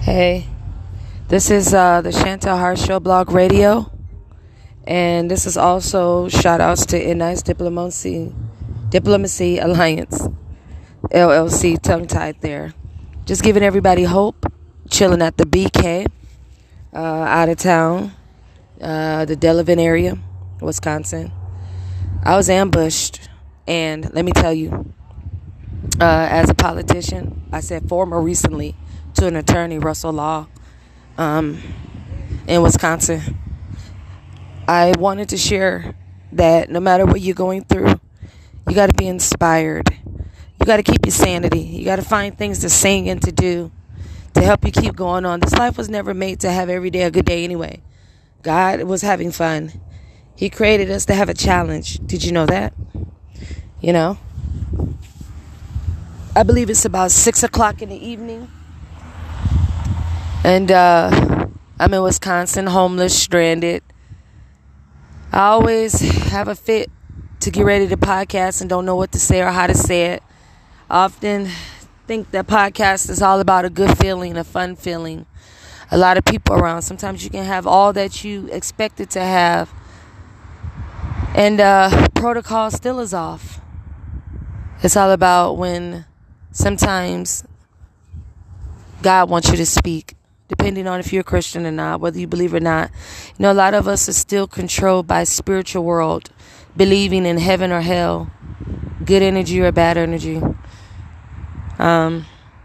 Hey, this is the Chantel Hart Show Blog Radio, and this is also shout outs to Nice Diplomacy Alliance, LLC, tongue tied there. Just giving everybody hope, chilling at the BK, out of town, the Delavan area, Wisconsin. I was ambushed, and let me tell you, as a politician, I said former recently to an attorney, Russell Law, in Wisconsin. I wanted to share that no matter what you're going through, you got to be inspired. You got to keep your sanity. You got to find things to sing and to do to help you keep going on. This life was never made to have every day a good day anyway. God was having fun. He created us to have a challenge. Did you know that? You know? I believe it's about 6 o'clock in the evening. And I'm in Wisconsin, homeless, stranded. I always have a fit to get ready to podcast and don't know what to say or how to say it. I often think that podcast is all about a good feeling, a fun feeling. A lot of people around. Sometimes you can have all that you expected to have. And protocol still is off. It's all about when sometimes God wants you to speak. Depending on if you're a Christian or not, whether you believe or not. You know, a lot of us are still controlled by spiritual world, believing in heaven or hell, good energy or bad energy. My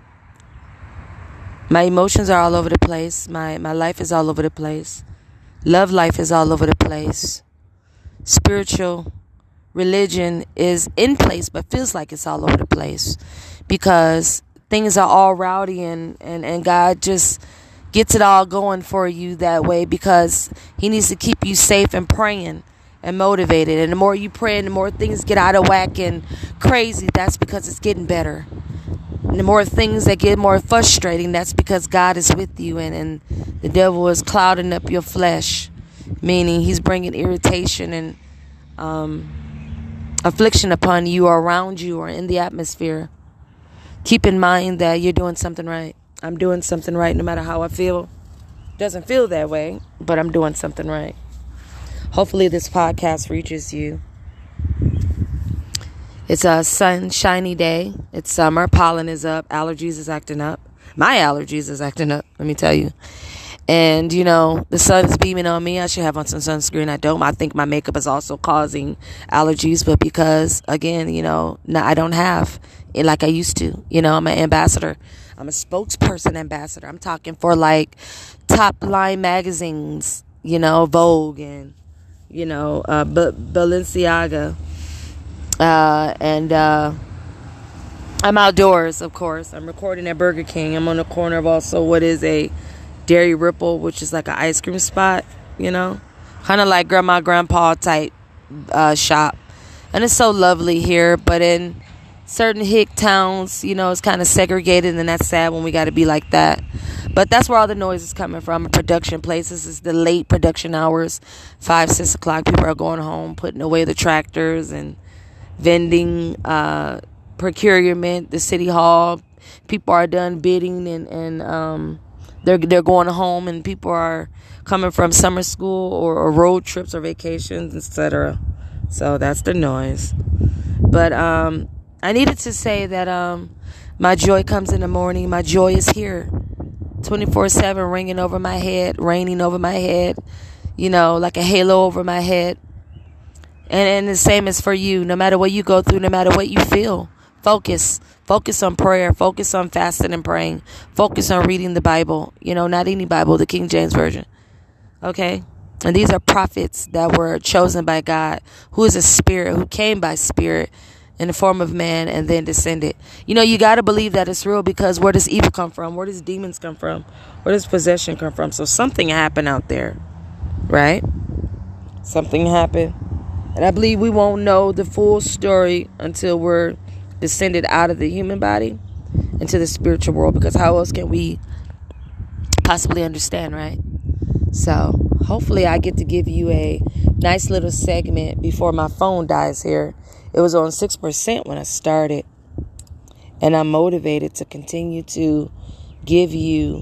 emotions are all over the place. My life is all over the place. Love life is all over the place. Spiritual religion is in place, but feels like it's all over the place because things are all rowdy and God just gets it all going for you that way because he needs to keep you safe and praying and motivated. And the more you pray and the more things get out of whack and crazy, that's because it's getting better. And the more things that get more frustrating, that's because God is with you and the devil is clouding up your flesh, meaning he's bringing irritation and affliction upon you or around you or in the atmosphere. Keep in mind that you're doing something right. I'm doing something right no matter how I feel. Doesn't feel that way, but I'm doing something right. Hopefully this podcast reaches you. It's a sunshiny day. It's summer. Pollen is up. Allergies is acting up. My allergies is acting up, let me tell you. And, you know, the sun is beaming on me. I should have on some sunscreen. I don't. I think my makeup is also causing allergies. But because, again, you know, I don't have it like I used to. You know, I'm an ambassador. I'm a spokesperson ambassador. I'm talking for like top line magazines, you know, Vogue and, you know, Balenciaga. And I'm outdoors, of course. I'm recording at Burger King. I'm on the corner of also what is a Dairy Ripple, which is like an ice cream spot, you know, kind of like grandma, grandpa type shop. And it's so lovely here, but in certain hick towns, you know, it's kind of segregated, and that's sad when we got to be like that. But that's where all the noise is coming from. Production places is the late production hours, 5, 6 o'clock. People are going home, putting away the tractors and vending, procurement, the city hall. People are done bidding and they're going home, and people are coming from summer school or road trips or vacations, etc. So that's the noise. But I needed to say that my joy comes in the morning. My joy is here 24/7, ringing over my head, raining over my head, you know, like a halo over my head. And the same is for you. No matter what you go through, no matter what you feel, focus on prayer, focus on fasting and praying, focus on reading the Bible, you know, not any Bible, the King James Version. Okay? And these are prophets that were chosen by God, who is a spirit, who came by spirit in the form of man and then descended. You know, you got to believe that it's real, because where does evil come from? Where does demons come from? Where does possession come from? So something happened out there, right? Something happened. And I believe we won't know the full story until we're descended out of the human body into the spiritual world, because how else can we possibly understand, right? So hopefully I get to give you a nice little segment before my phone dies here. It was on 6% when I started, and I'm motivated to continue to give you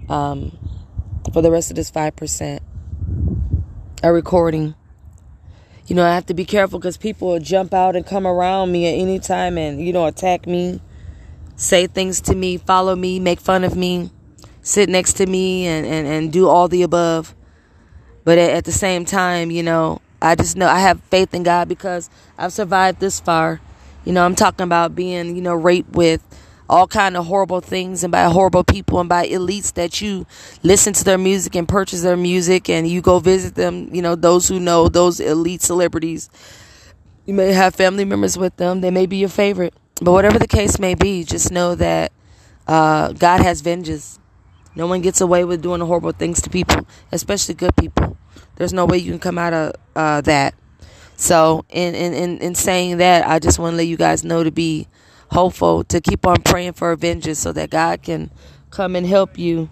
for the rest of this 5%. A recording. You know, I have to be careful because people will jump out and come around me at any time and, attack me, say things to me, follow me, make fun of me, sit next to me, and do all the above. But at the same time, I just know I have faith in God because I've survived this far. I'm talking about being, raped with all kind of horrible things and by horrible people and by elites that you listen to their music and purchase their music and you go visit them. Those who know those elite celebrities, you may have family members with them. They may be your favorite. But whatever the case may be, just know that God has vengeance. No one gets away with doing horrible things to people, especially good people. There's no way you can come out of that. So in saying that, I just want to let you guys know to be hopeful, to keep on praying for vengeance so that God can come and help you,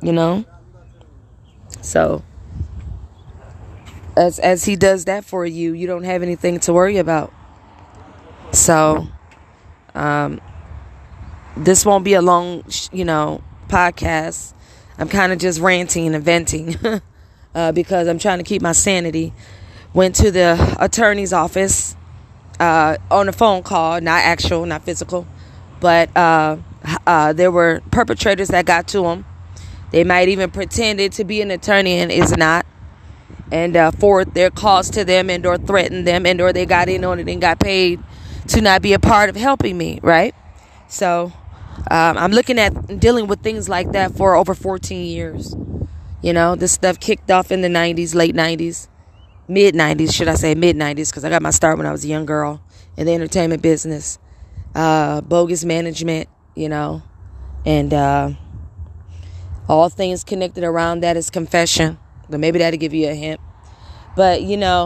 So as he does that for you, you don't have anything to worry about. So this won't be a long, podcast. I'm kind of just ranting and venting because I'm trying to keep my sanity. Went to the attorney's office on a phone call, not physical, but there were perpetrators that got to them. They might even pretended to be an attorney and is not, and forward their calls to them and or threatened them and or they got in on it and got paid to not be a part of helping me, right? So I'm looking at dealing with things like that for over 14 years. This stuff kicked off in the 90s, late 90s. Mid-90s, should I say mid-90s, because I got my start when I was a young girl in the entertainment business. Bogus management, and all things connected around that is confession. But maybe that'll give you a hint. But,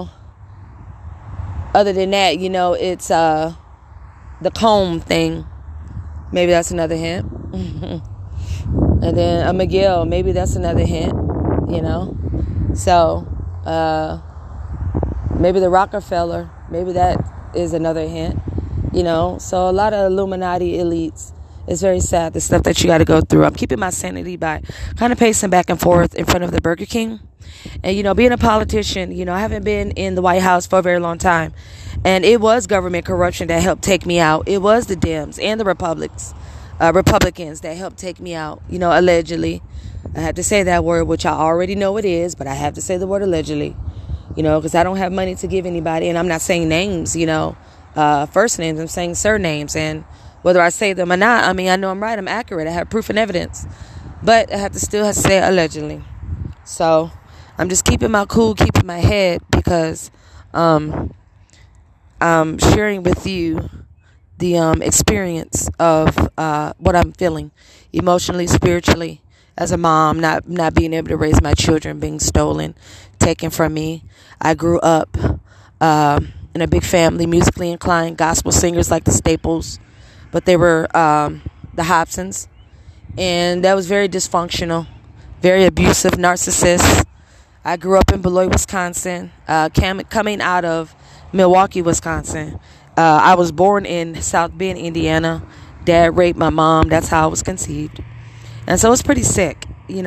other than that, it's the comb thing. Maybe that's another hint. And then a McGill, maybe that's another hint, So, maybe the Rockefeller, maybe that is another hint, So a lot of Illuminati elites. It's very sad, the stuff that you got to go through. I'm keeping my sanity by kind of pacing back and forth in front of the Burger King. And, being a politician, I haven't been in the White House for a very long time. And it was government corruption that helped take me out. It was the Dems and the Republicans that helped take me out, allegedly. I have to say that word, which I already know it is, but I have to say the word allegedly. Because I don't have money to give anybody. And I'm not saying names, first names. I'm saying surnames. And whether I say them or not, I know I'm right. I'm accurate. I have proof and evidence. But I have to say allegedly. So I'm just keeping my cool, keeping my head because I'm sharing with you the experience of what I'm feeling emotionally, spiritually. As a mom, not being able to raise my children, being stolen, taken from me. I grew up in a big family, musically inclined, gospel singers like the Staples, but they were the Hobsons, and that was very dysfunctional, very abusive, narcissist. I grew up in Beloit, Wisconsin, coming out of Milwaukee, Wisconsin. I was born in South Bend, Indiana. Dad raped my mom. That's how I was conceived. And so it's pretty sick,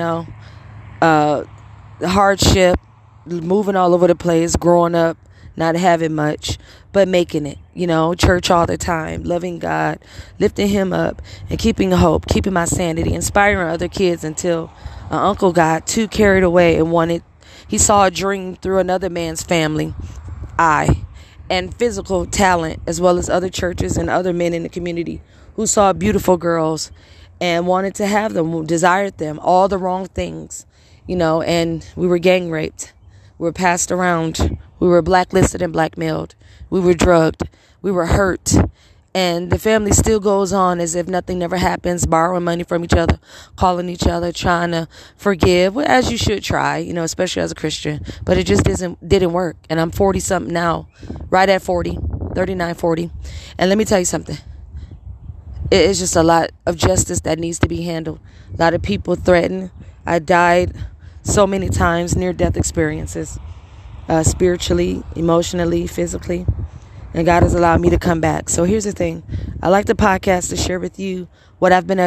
hardship, moving all over the place, growing up, not having much, but making it, church all the time, loving God, lifting him up and keeping hope, keeping my sanity, inspiring other kids until an uncle got too carried away and he saw a dream through another man's family, and physical talent, as well as other churches and other men in the community who saw beautiful girls and wanted to have them, desired them, all the wrong things, and we were gang raped. We were passed around. We were blacklisted and blackmailed. We were drugged. We were hurt. And the family still goes on as if nothing never happens, borrowing money from each other, calling each other, trying to forgive, well, as you should try, especially as a Christian. But it just didn't work. And I'm 40-something now, right at 40, 39, 40. And let me tell you something. It is just a lot of justice that needs to be handled. A lot of people threatened. I died so many times, near-death experiences, spiritually, emotionally, physically. And God has allowed me to come back. So here's the thing. I like the podcast to share with you what I've been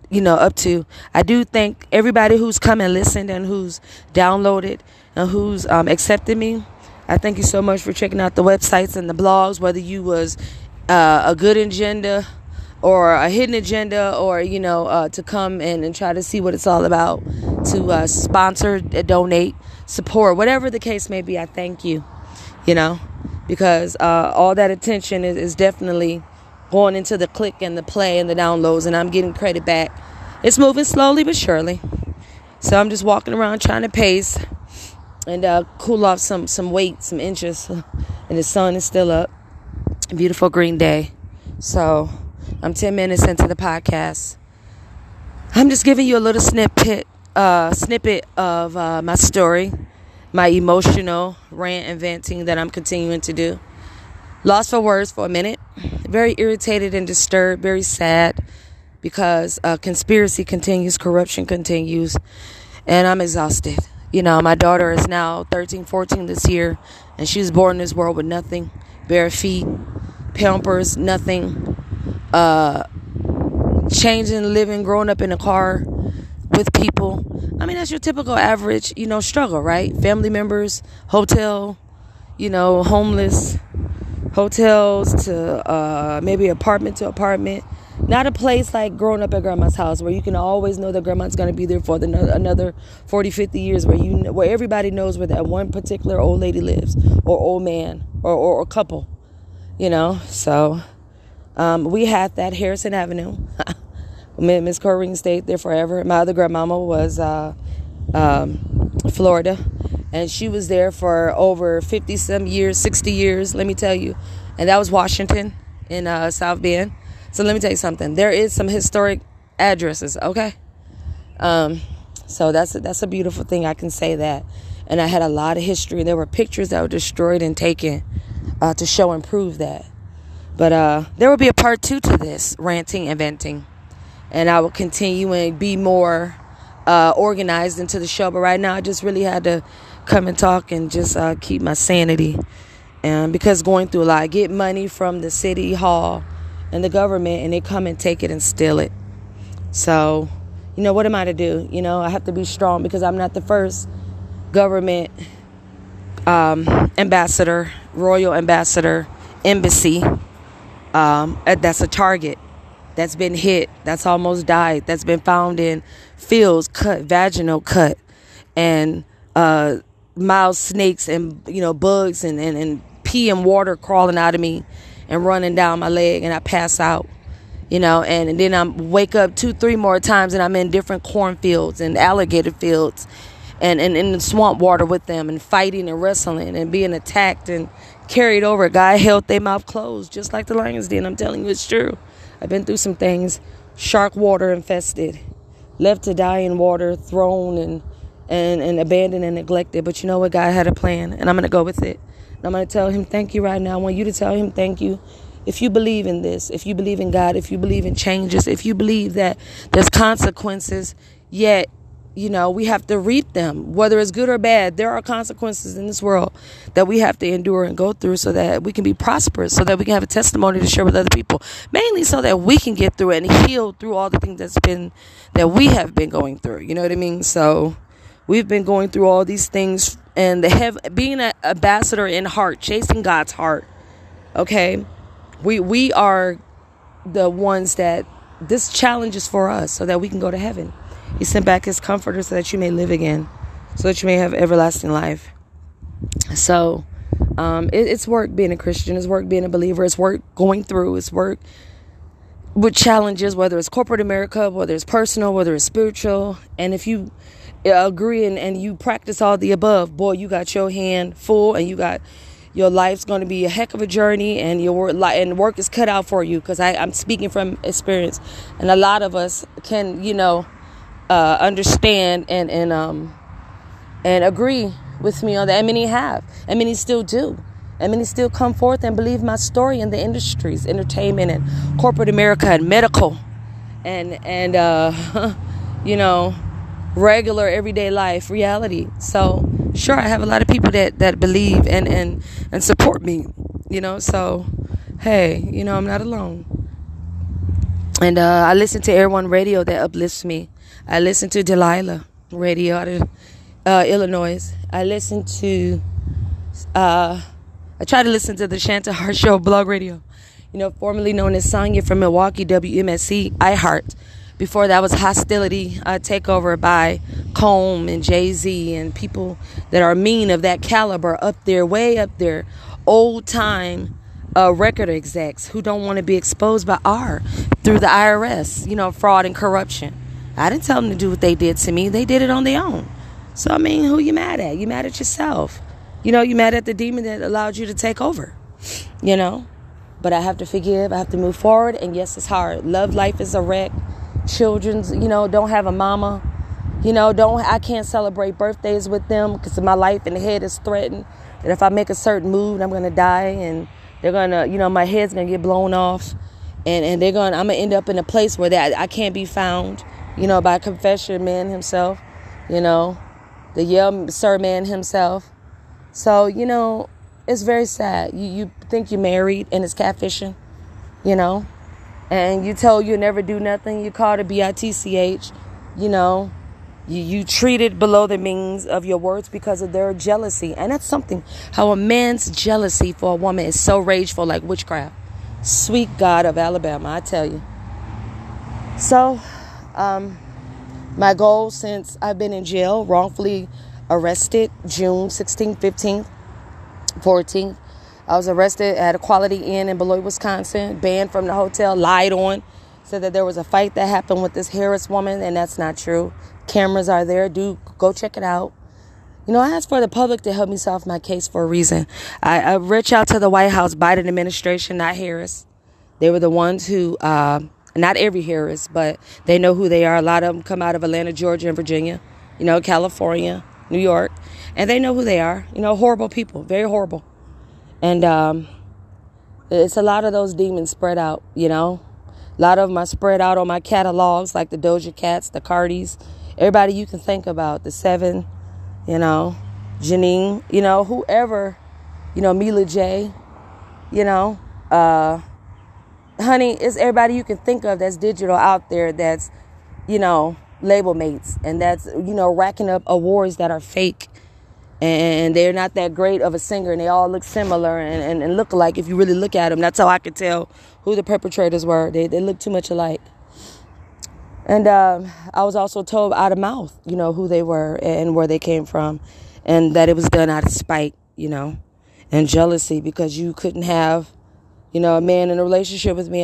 up to. I do thank everybody who's come and listened and who's downloaded and who's accepted me. I thank you so much for checking out the websites and the blogs, whether you was a good agenda or a hidden agenda, or to come and try to see what it's all about, to sponsor, donate, support, whatever the case may be. I thank you, because all that attention is definitely going into the click and the play and the downloads, and I'm getting credit back. It's moving slowly but surely, so I'm just walking around trying to pace and cool off some weight, some inches, and the sun is still up. Beautiful green day. So I'm 10 minutes into the podcast. I'm just giving you a little snippet of my story, my emotional rant and venting that I'm continuing to do. Lost for words for a minute. Very irritated and disturbed, very sad, because conspiracy continues, corruption continues, and I'm exhausted. My daughter is now 13, 14 this year, and she was born in this world with nothing. Bare feet, Pampers, nothing. Changing, living, growing up in a car with people. I mean, that's your typical average, struggle, right? Family members, hotel, homeless, hotels to maybe apartment to apartment. Not a place like growing up at grandma's house where you can always know that grandma's going to be there for another 40, 50 years, where everybody knows where that one particular old lady lives, or old man, or a couple, So we had that Harrison Avenue. Miss Corrine stayed there forever. My other grandmama was Florida, and she was there for over 50-some years, 60 years, let me tell you. And that was Washington in South Bend. So let me tell you something. There is some historic addresses, okay? So that's a beautiful thing. I can say that. And I had a lot of history. There were pictures that were destroyed and taken to show and prove that. But there will be a part 2 to this ranting and venting. And I will continue and be more organized into the show. But right now, I just really had to come and talk and just keep my sanity. And because going through a lot, I get money from the city hall and the government, and they come and take it and steal it. So, what am I to do? I have to be strong, because I'm not the first government ambassador, royal ambassador, embassy that's a target, that's been hit, that's almost died, that's been found in fields, cut, vaginal cut, and mild snakes and bugs and pee and water crawling out of me and running down my leg, and I pass out, and then I wake up 2-3 more times, and I'm in different cornfields and alligator fields and in the swamp water with them, and fighting and wrestling and being attacked and carried over. God held their mouth closed, just like the lions did. I'm telling you, it's true. I've been through some things. Shark water infested, left to die in water, thrown and abandoned and neglected. But you know what? God had a plan, and I'm going to go with it. And I'm going to tell him thank you right now. I want you to tell him thank you. If you believe in this, if you believe in God, if you believe in changes, if you believe that there's consequences, yet, we have to reap them, whether it's good or bad. There are consequences in this world that we have to endure and go through so that we can be prosperous, so that we can have a testimony to share with other people, mainly so that we can get through it and heal through all the things that we have been going through. You know what I mean? So we've been going through all these things, and being an ambassador in heart, chasing God's heart. Okay. We are the ones that this challenge is for us, so that we can go to heaven. He sent back his comforter so that you may live again, so that you may have everlasting life. So it's work being a Christian. It's work being a believer. It's work going through. It's work with challenges, whether it's corporate America, whether it's personal, whether it's spiritual. And if you agree and you practice all the above, boy, you got your hand full, and your life's going to be a heck of a journey, and work is cut out for you, because I'm speaking from experience. And a lot of us can, understand and agree with me on that. And many have, and many still do, and many still come forth and believe my story in the industries, entertainment and corporate America and medical and regular everyday life reality. So sure, I have a lot of people that believe and support me, so hey, I'm not alone. And I listen to Air One Radio that uplifts me. I listen to Delilah Radio out of Illinois. I listen to, I try to listen to the Shanta Hart Show Blog Radio, formerly known as Sonya from Milwaukee, WMSC, iHeart. Before that was Hostility, Takeover by Comb and Jay-Z and people that are mean of that caliber up there, way up there, old time record execs who don't want to be exposed by through the IRS, fraud and corruption. I didn't tell them to do what they did to me. They did it on their own. So, I mean, who you mad at? You mad at yourself. You mad at the demon that allowed you to take over, But I have to forgive. I have to move forward. And yes, it's hard. Love life is a wreck. Children's, don't have a mama. I can't celebrate birthdays with them because my life in the head is threatened. That if I make a certain move, I'm going to die. And they're going to, my head's going to get blown off. And I'm going to end up in a place where I can't be found, by Confession Man himself, the Yale Sir Man himself. So, it's very sad. You think you're married and it's catfishing, and you told you never do nothing. You called it BITCH, you treated below the means of your words because of their jealousy. And that's something, how a man's jealousy for a woman is so rageful, like witchcraft. Sweet God of Alabama, I tell you. So, my goal since I've been in jail, wrongfully arrested, June 16th, 15th, 14th. I was arrested at a Quality Inn in Beloit, Wisconsin, banned from the hotel, lied on, said that there was a fight that happened with this Harris woman, and that's not true. Cameras are there. Go check it out. I asked for the public to help me solve my case for a reason. I reached out to the White House, Biden administration, not Harris. They were the ones who, not every Harris, but they know who they are. A lot of them come out of Atlanta, Georgia, and Virginia, California, New York, and they know who they are. Horrible people, very horrible. And it's a lot of those demons spread out, A lot of them are spread out on my catalogs, like the Doja Cats, the Cardis, everybody you can think about, the Seven, Janine, whoever, Mila J, honey, it's everybody you can think of that's digital out there that's, label mates, and that's, racking up awards that are fake. And they're not that great of a singer, and they all look similar and look alike if you really look at them. That's how I could tell who the perpetrators were. They look too much alike. And I was also told out of mouth, who they were and where they came from, and that it was done out of spite, and jealousy, because you couldn't have, a man in a relationship with me,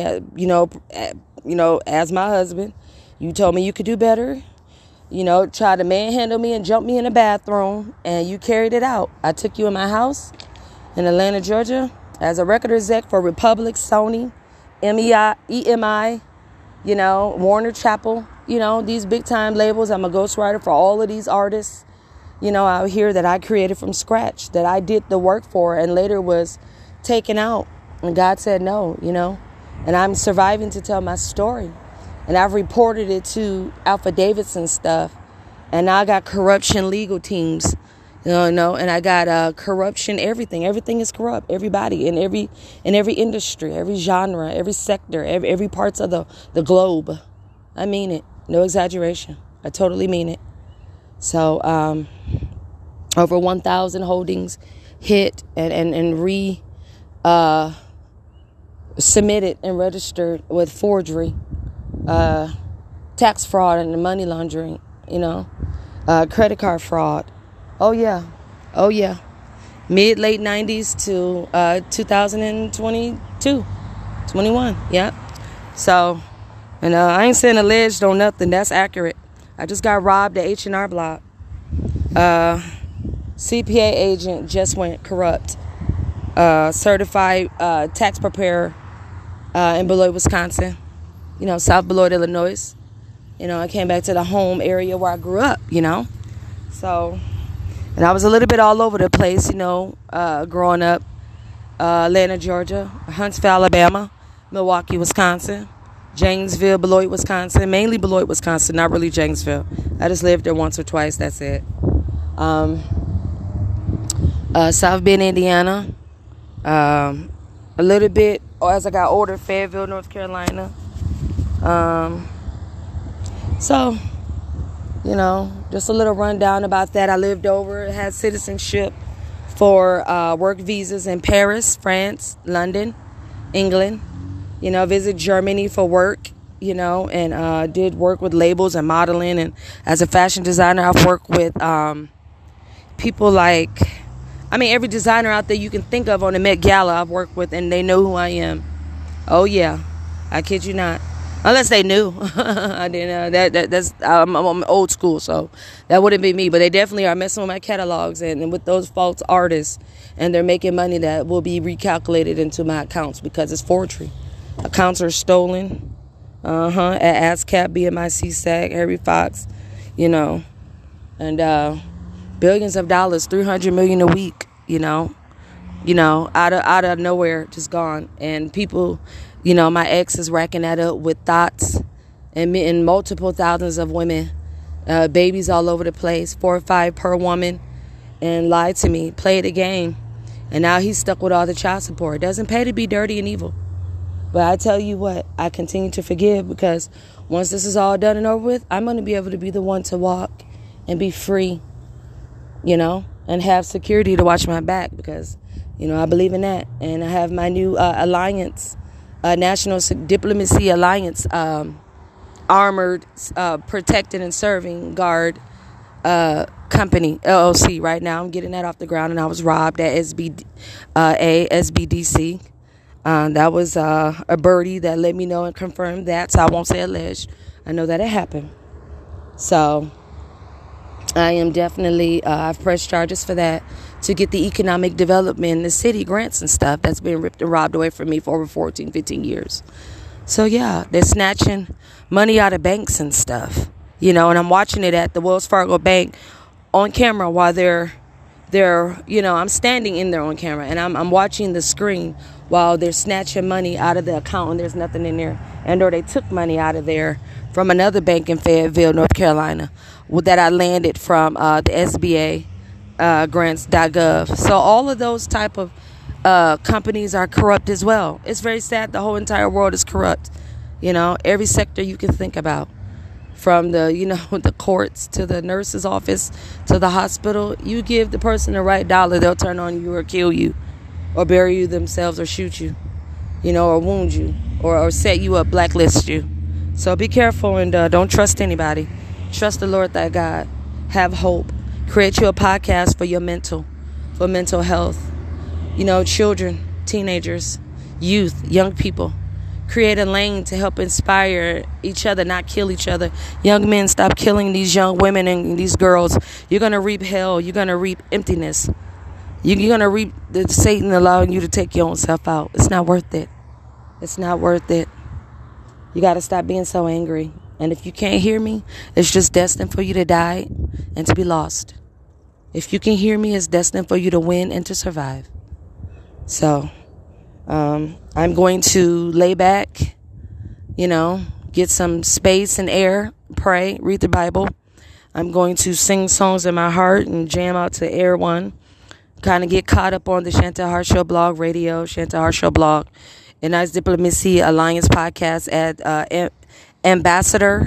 as my husband. You told me you could do better. Try to manhandle me and jump me in the bathroom, and you carried it out. I took you in my house in Atlanta, Georgia, as a record exec for Republic, Sony, EMI, Warner Chappell, these big time labels. I'm a ghostwriter for all of these artists, out here that I created from scratch, that I did the work for and later was taken out. And God said no, and I'm surviving to tell my story. And I've reported it to Alpha Davidson stuff. And now I got corruption legal teams, and I got corruption everything. Everything is corrupt. Everybody in every industry, every genre, every sector, every parts of the globe. I mean it. No exaggeration. I totally mean it. So over 1,000 holdings hit and submitted and registered with forgery. Tax fraud and money laundering, credit card fraud. Oh yeah. Late 90s to 2022, 21. Yeah. So, and I ain't saying alleged on nothing. That's accurate. I just got robbed at H&R Block. CPA agent just went corrupt. Certified tax preparer in Beloit, Wisconsin. South Beloit, Illinois. I came back to the home area where I grew up, So, and I was a little bit all over the place, growing up. Atlanta, Georgia, Huntsville, Alabama, Milwaukee, Wisconsin, Janesville, Beloit, Wisconsin, mainly Beloit, Wisconsin, not really Janesville. I just lived there once or twice, that's it. South Bend, Indiana. A little bit, as I got older, Fayetteville, North Carolina. So, just a little rundown about that. I lived over, had citizenship for work visas in Paris, France, London, England. Visit Germany for work, and did work with labels and modeling. And as a fashion designer, I've worked with people like, every designer out there you can think of on the Met Gala I've worked with, and they know who I am. Oh, yeah. I kid you not. Unless they knew. I didn't. That's I'm old school, so that wouldn't be me. But they definitely are messing with my catalogs and with those false artists, and they're making money that will be recalculated into my accounts because it's forgery. Accounts are stolen. At ASCAP, BMIC, SAG, Harry Fox, and billions of dollars, $300 million a week. Out of nowhere, just gone. And people, my ex is racking that up with thoughts and multiple thousands of women, babies all over the place, 4 or 5 per woman, and lied to me, played a game. And now he's stuck with all the child support. It doesn't pay to be dirty and evil. But I tell you what, I continue to forgive, because once this is all done and over with, I'm going to be able to be the one to walk and be free, and have security to watch my back, because I believe in that. And I have my new alliance, National Diplomacy Alliance, Armored, Protected and Serving Guard Company, LLC, right now. I'm getting that off the ground, and I was robbed at SBDC. That was a birdie that let me know and confirmed that, so I won't say alleged. I know that it happened. So I am definitely, I've pressed charges for that, to get the economic development in the city, grants and stuff that's been ripped and robbed away from me for over 14, 15 years. So yeah, they're snatching money out of banks and stuff, and I'm watching it at the Wells Fargo Bank on camera while they're I'm standing in there on camera, and I'm watching the screen while they're snatching money out of the account, and there's nothing in there. Or they took money out of there from another bank in Fayetteville, North Carolina, that I landed from the SBA grants.gov. So all of those type of companies are corrupt as well. It's very sad. The whole entire world is corrupt. Every sector you can think about, from the the courts to the nurse's office to the hospital. You give the person the right dollar, they'll turn on you or kill you, or bury you themselves, or shoot you, or wound you, or set you up, blacklist you. So be careful, and don't trust anybody. Trust the Lord thy God. Have hope. Create you a podcast for your mental health. Children, teenagers, youth, young people. Create a lane to help inspire each other, not kill each other. Young men, stop killing these young women and these girls. You're going to reap hell. You're going to reap emptiness. You're going to reap Satan allowing you to take your own self out. It's not worth it. It's not worth it. You got to stop being so angry. And if you can't hear me, it's just destined for you to die and to be lost. If you can hear me, it's destined for you to win and to survive. So I'm going to lay back, get some space and air, pray, read the Bible. I'm going to sing songs in my heart and jam out to Air One. Kind of get caught up on the Chantel Hart Show blog, radio, Chantel Hart Show blog, and Nice Diplomacy Alliance podcast at Ambassador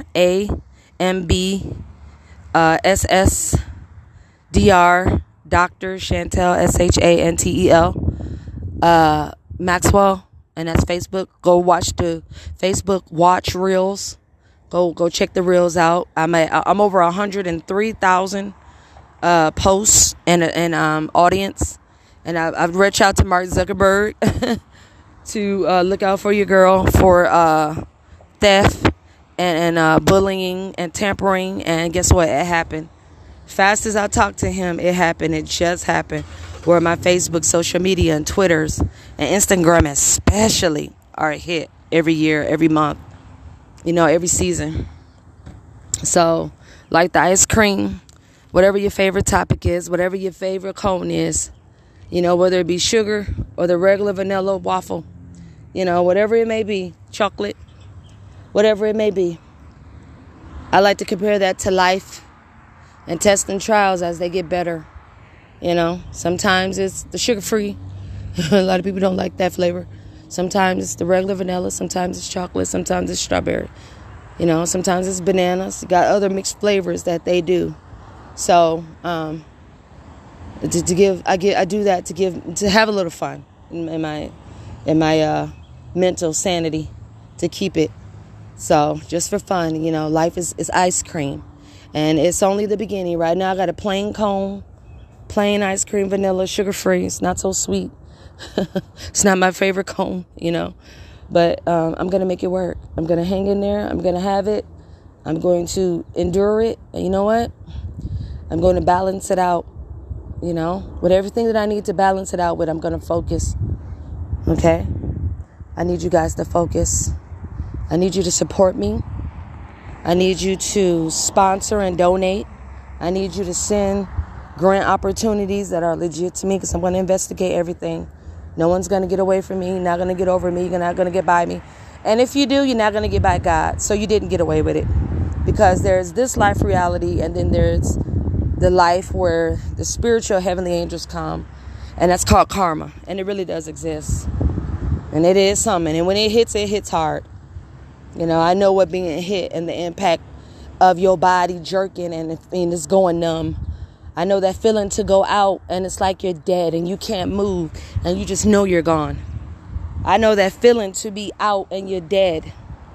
AMBSSDR Dr. Chantel SHANTEL Maxwell, and that's Facebook. Go watch the Facebook watch reels. Go check the reels out. I'm over 103,000 posts and audience, and I've reached out to Mark Zuckerberg to look out for your girl for theft and bullying and tampering. And guess what? It happened. Fast as I talked to him, it happened. It just happened. Where my Facebook, social media, and Twitters, and Instagram especially are a hit every year, every month, every season. So, like the ice cream, whatever your favorite topic is, whatever your favorite cone is, whether it be sugar or the regular vanilla waffle, whatever it may be, chocolate, whatever it may be. I like to compare that to life and tests and trials as they get better. Sometimes it's the sugar-free. A lot of people don't like that flavor. Sometimes it's the regular vanilla. Sometimes it's chocolate. Sometimes it's strawberry. You know, sometimes it's bananas. You got other mixed flavors that they do. So, I do that to have a little fun in my mental sanity, to keep it. So, just for fun, you know, life is ice cream, and it's only the beginning. Right now, I got a plain cone, plain ice cream, vanilla, sugar free. It's not so sweet. It's not my favorite cone, you know. But I'm going to make it work. I'm going to hang in there. I'm going to have it. I'm going to endure it. And you know what? I'm going to balance it out, you know. With everything that I need to balance it out with, I'm going to focus. Okay? I need you guys to focus. I need you to support me. I need you to sponsor and donate. I need you to send grant opportunities that are legit to me, because I'm going to investigate everything. No one's going to get away from me. You're not going to get over me. You're not going to get by me. And if you do, you're not going to get by God. So you didn't get away with it. Because there's this life reality, and then there's the life where the spiritual heavenly angels come. And that's called karma. And it really does exist. And it is something. And when it hits hard. You know, I know what being hit and the impact of your body jerking and it's going numb. I know that feeling to go out and it's like you're dead and you can't move and you just know you're gone. I know that feeling to be out and you're dead.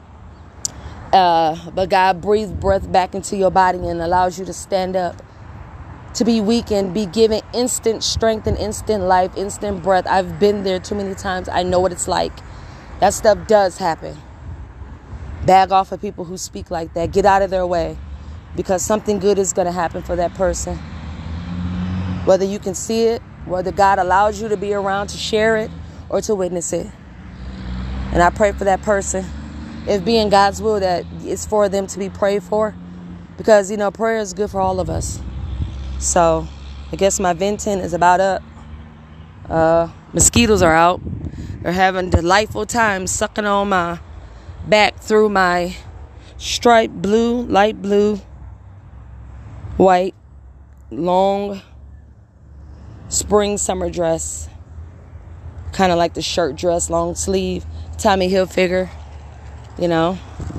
But God breathes breath back into your body and allows you to stand up, to be weak and be given instant strength and instant life, instant breath. I've been there too many times. I know what it's like. That stuff does happen. Bag off of people who speak like that. Get out of their way, because something good is going to happen for that person. Whether you can see it, whether God allows you to be around to share it or to witness it. And I pray for that person. If being God's will, that it's for them to be prayed for. Because, you know, prayer is good for all of us. So, I guess my venting is about up. Mosquitoes are out. They're having a delightful time sucking on my back through my striped blue, light blue, white, long spring summer dress. Kind of like the shirt dress, long sleeve, Tommy Hilfiger, you know.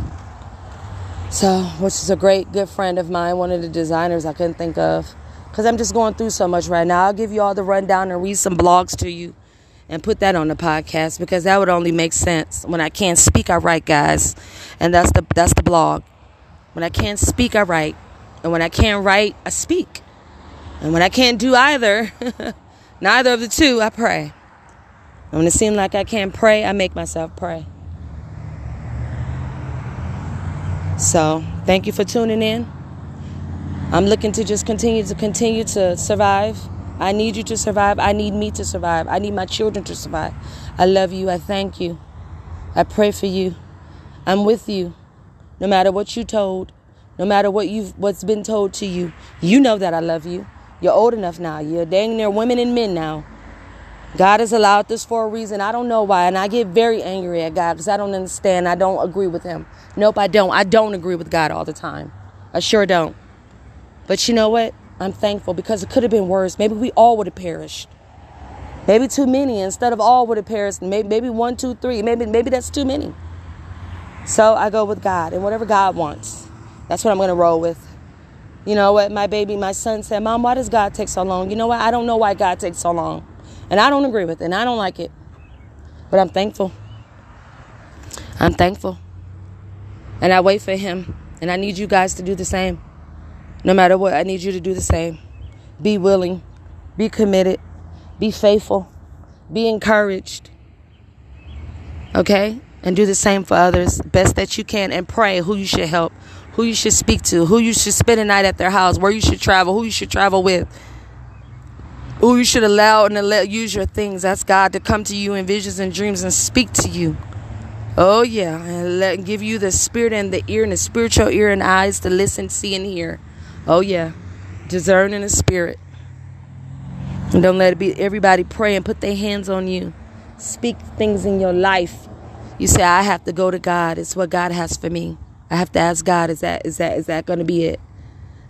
So, which is a great, good friend of mine, one of the designers I couldn't think of. Because I'm just going through so much right now. I'll give you all the rundown and read some blogs to you and put that on the podcast, because that would only make sense. When I can't speak, I write, guys. And that's the blog. When I can't speak, I write. And when I can't write, I speak. And when I can't do either, neither of the two, I pray. And when it seems like I can't pray, I make myself pray. So, thank you for tuning in. I'm looking to just continue to survive. I need you to survive. I need me to survive. I need my children to survive. I love you. I thank you. I pray for you. I'm with you. No matter what you told, no matter what's been told to you, you know that I love you. You're old enough now. You're dang near women and men now. God has allowed this for a reason. I don't know why. And I get very angry at God because I don't understand. I don't agree with him. Nope, I don't. I don't agree with God all the time. I sure don't. But you know what? I'm thankful, because it could have been worse. Maybe we all would have perished. Maybe too many instead of all would have perished. Maybe 1, 2, 3. Maybe that's too many. So I go with God and whatever God wants. That's what I'm going to roll with. You know what? My son said, Mom, why does God take so long? You know what? I don't know why God takes so long. And I don't agree with it. And I don't like it. But I'm thankful. I'm thankful. And I wait for him. And I need you guys to do the same. No matter what, I need you to do the same. Be willing. Be committed. Be faithful. Be encouraged. Okay? And do the same for others. Best that you can. And pray who you should help. Who you should speak to. Who you should spend a night at their house. Where you should travel. Who you should travel with. Who you should allow and use your things. Ask God to come to you in visions and dreams and speak to you. Oh, yeah. And give you the spirit and the ear and the spiritual ear and eyes to listen, see, and hear. Oh, yeah. Discern in the spirit. And don't let it be everybody pray and put their hands on you. Speak things in your life. You say, I have to go to God. It's what God has for me. I have to ask God, is that going to be it?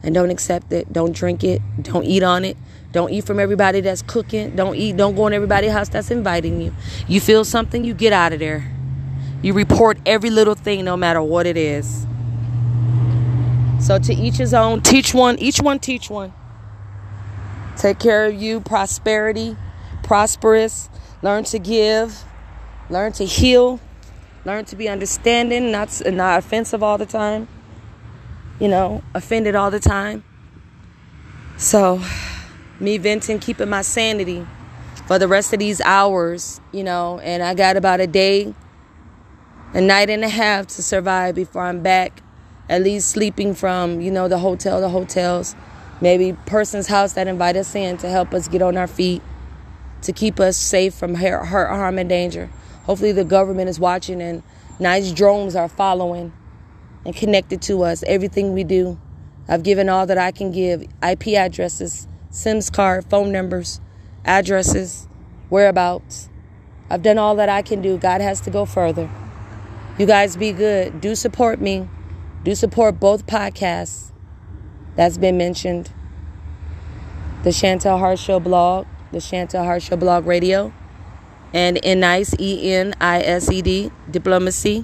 and don't accept it. Don't drink it. Don't eat on it. Don't eat from everybody that's cooking. Don't go in everybody's house that's inviting you. You feel something, you get out of there. You report every little thing, no matter what it is. So to each his own. Teach one. Each one teach one. Take care of you. Prosperity. Prosperous. Learn to give. Learn to heal. Learn to be understanding, not offensive all the time. Offended all the time. So, me venting, keeping my sanity for the rest of these hours, and I got about a night and a half to survive before I'm back, at least sleeping from, the hotels, maybe person's house that invite us in to help us get on our feet, to keep us safe from hurt, harm, and danger. Hopefully the government is watching and nice drones are following and connected to us, everything we do. I've given all that I can give, IP addresses, SIMS card, phone numbers, addresses, whereabouts. I've done all that I can do. God has to go further. You guys be good. Do support me. Do support both podcasts that's been mentioned. The Chantel Hart Show blog, the Chantel Hart Show blog radio, and ENICE, ENISED, Diplomacy,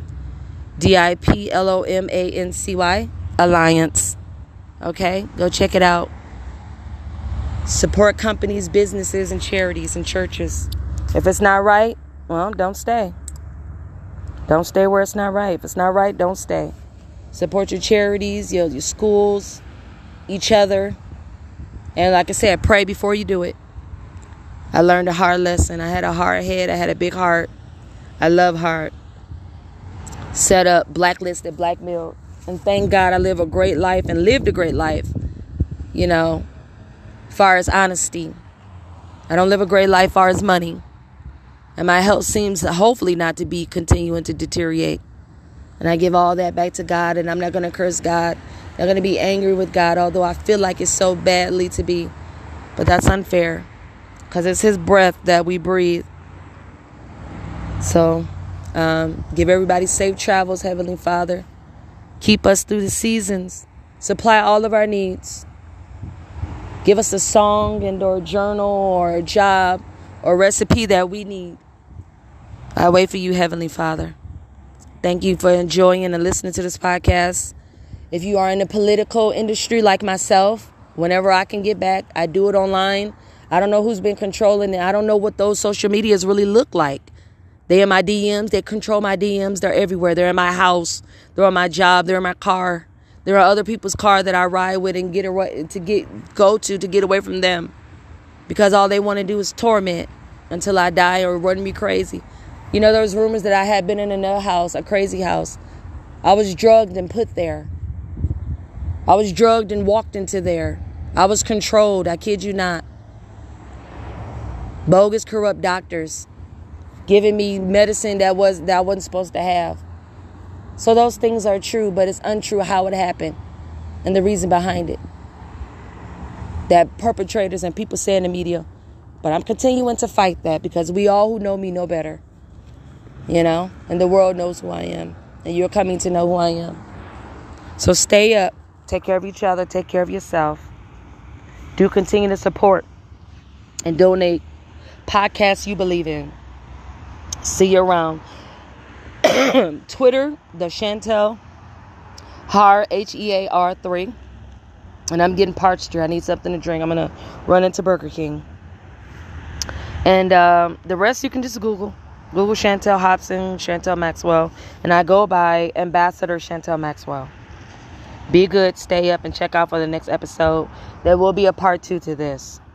DIPLOMANCY, Alliance. Okay, go check it out. Support companies, businesses, and charities and churches. If it's not right, well, don't stay. Don't stay where it's not right. If it's not right, don't stay. Support your charities, your schools, each other. And like I said, pray before you do it. I learned a hard lesson. I had a hard head. I had a big heart. I love heart. Set up, blacklisted, blackmailed. And thank God I live a great life and lived a great life. As far as honesty. I don't live a great life as far as money. And my health seems hopefully not to be continuing to deteriorate. And I give all that back to God. And I'm not going to curse God. I'm not going to be angry with God. Although I feel like it's so badly to be. But that's unfair. Because it's His breath that we breathe. So, give everybody safe travels, Heavenly Father. Keep us through the seasons. Supply all of our needs. Give us a song and or a journal or a job or recipe that we need. I wait for you, Heavenly Father. Thank you for enjoying and listening to this podcast. If you are in the political industry like myself, whenever I can get back, I do it online. I don't know who's been controlling it. I don't know what those social medias really look like. They're in my DMs. They control my DMs. They're everywhere. They're in my house. They're on my job. They're in my car. There are other people's car that I ride with and get away from them. Because all they want to do is torment until I die or run me crazy. There was rumors that I had been in another house, a crazy house. I was drugged and put there. I was drugged and walked into there. I was controlled. I kid you not. Bogus, corrupt doctors giving me medicine that I wasn't supposed to have. So those things are true, but it's untrue how it happened and the reason behind it. That perpetrators and people say in the media. But I'm continuing to fight that because we all who know me know better. And the world knows who I am. And you're coming to know who I am. So stay up. Take care of each other. Take care of yourself. Do continue to support and donate podcasts you believe in. See you around. Twitter, the Chantel Hart, HEAR3. And I'm getting parched here. I need something to drink. I'm going to run into Burger King. And the rest you can just Google. Google Chantel Hobson, Chantel Maxwell. And I go by Ambassador Chantel Maxwell. Be good, stay up, and check out for the next episode. There will be a part 2 to this.